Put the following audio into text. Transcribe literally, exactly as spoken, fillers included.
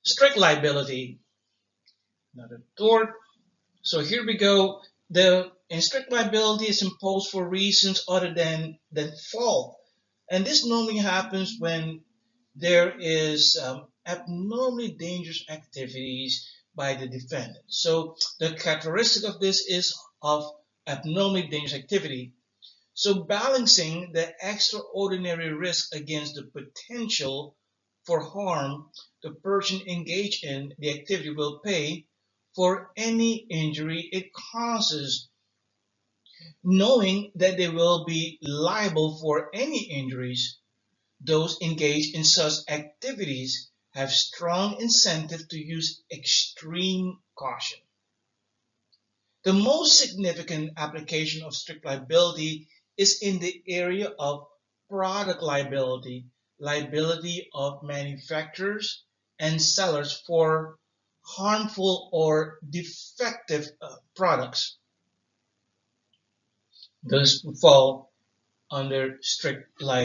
Strict liability, another tort. So here we go. The and strict liability is imposed for reasons other than than fault, and this normally happens when there is um, abnormally dangerous activities by the defendant. So the characteristic of this is of abnormally dangerous activity. So balancing the extraordinary risk against the potential for harm the person engaged in the activity will pay for any injury it causes, knowing that they will be liable for any injuries. Those engaged in such activities have strong incentive to use extreme caution. The most significant application of strict liability is in the area of product liability, liability of manufacturers and sellers for harmful or defective uh, products. Those fall under strict liability.